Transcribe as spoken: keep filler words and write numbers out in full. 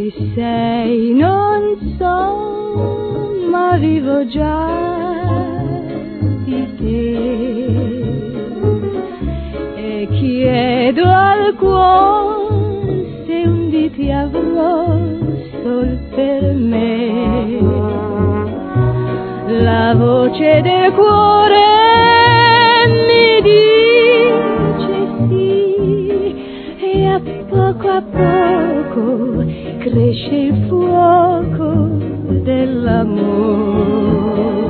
chi sei non so, ma vivo già di te e chiedo al cuore se un dì ti avrò sol per me. La voce del cuore mi dice sì e a poco a poco cresce il fuoco dell'amore.